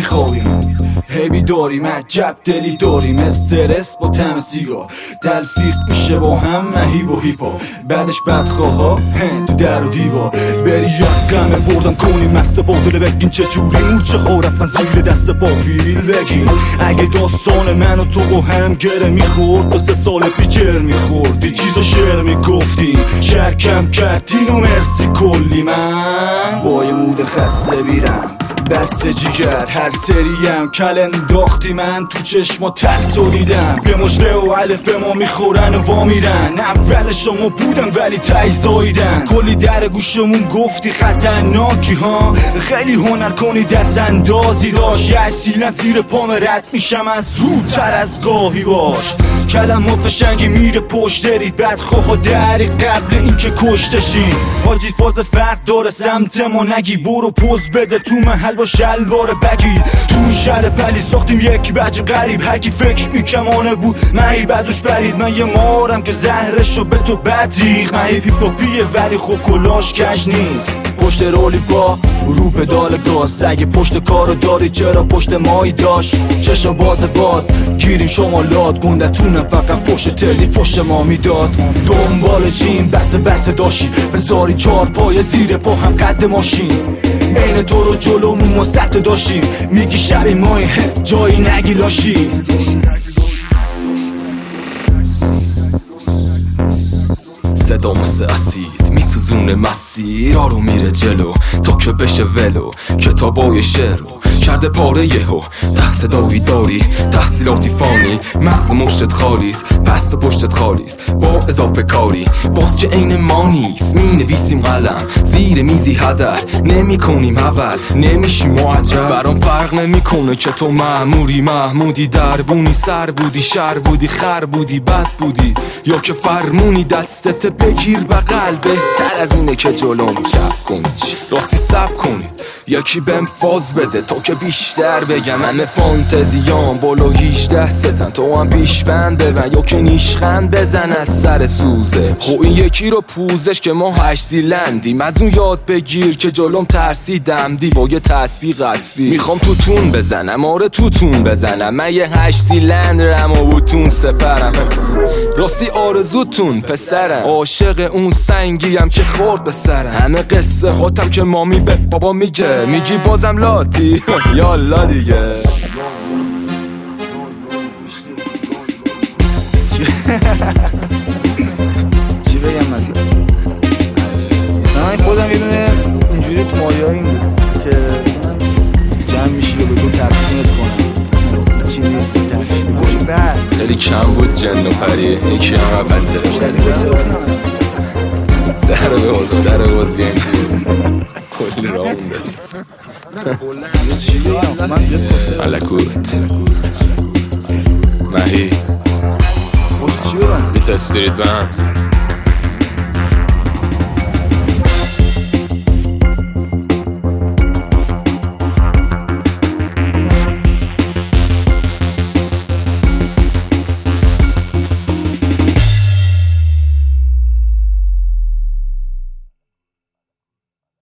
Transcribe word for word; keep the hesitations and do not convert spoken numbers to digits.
میخوابیم، هی بیداریم، عجب دلی داریم، استرس با طعم سیگار، تلفیق میشه با هم مهیب و هیپا، بعدش بدخواها تو در و دیوار. بری یقمه بردم کنیم مست باطله، بگین چجوری مورچه خورفن زیر دست پافیل بگین. اگه داستان من و تو با هم گره میخورد، دو سه سال پیچر میخوردی، چیزو شعر میگفتیم، شرکم کردین و مرسی کلی. من با یه مود خسته بیرم دست جیگر، هر سریم کل انداختی من تو چشما ترس و دیدم، به مشته و علف ما میخورن و وا میرن، اول شما بودم ولی تایزاییدن، کلی در گوشمون گفتی خطرناکی ها، خیلی هنر کنی دست اندازی داشت، یه سیلن زیر پام رد میشم از زودتر از گاهی باش، کلم و فشنگی میره پشت رید، بدخواه دری قبل این که کشتشی، حاجی فاز فرق داره سمت ما نگی، برو پوز بده تو محل با شلوار بگی، تو شهر پلی ساختیم یک بچه غریب، هر کی فکر میکمانه بود مهی بدوش برید، من یه مارم که زهرشو به تو بدریخ، مهی پیپاپیه ولی خب کلاش کش نیست، پشت رولی با رو پدال گاز، اگه پشت کارو داری چرا پشت مایی داشت، چشم باز باز گیریم شمالات، گندتونم فقط پشت تلی فشت ما میداد، دنبال چین بسته بسته داشی، بذاری چار پای زیر پا هم قد ماشین، این تو رو جلومون مستت داشتیم، میگی شبی مایی جایی نگی لاشی. صدا مثل اسید میسوزونه مسیر رو میره جلو تا که بشه ولو، کتابای شعر رو کرده پاره یهو، ده صدایی داری تحصیلاتی فانی، مغز مشتت خالیست پست و پشتت خالیست، با اضافه کاری باز که عین ما نیست، می نویسیم قلم زیر میزی هدر نمی کنیم اول نمیشیم معجب، برام فرق نمی کنه که تو مأموری محمودی، دربونی سر بودی شر بودی خر بودی بد بودی، یا که فرمونی دستت بگیر بغل، بهتر از اینه که جلوم چپ کنید راستی سب کنید، یکی بهم فاز بده تا که بیشتر بگم، همه فانتزیام بالا هجده ستن، تو هم پیش بند ببن یا که نیشخند بزن از سر سوزه، خو این یکی رو پوزش که ما هشت زیلندیم، از اون یاد بگیر که جلوم ترسیدم دی با یه تسبیح قصبی، میخوام توتون بزنم آره توتون بزنم، من یه هشت زیلند رم و بوتون سپرم، راستی آرزوتون پسرم، عاشق اون سنگیم که خورد به سرم، همه قصه خودم که مامی به بابا میگه، میگی بازم لاتی یالا دیگه. چی بگم مثلا من خودم یه دونه اینجوری تو مایه‌ای بود که جمع میشی و به تو تقسیمت کنم، چی نیست تقسیم خوش بد خیلی کم بود جن و پری، یکی هم پنجره در رو بباز در رو بباز بیایم کلی را مونده علکوت مهی بیت استریت بند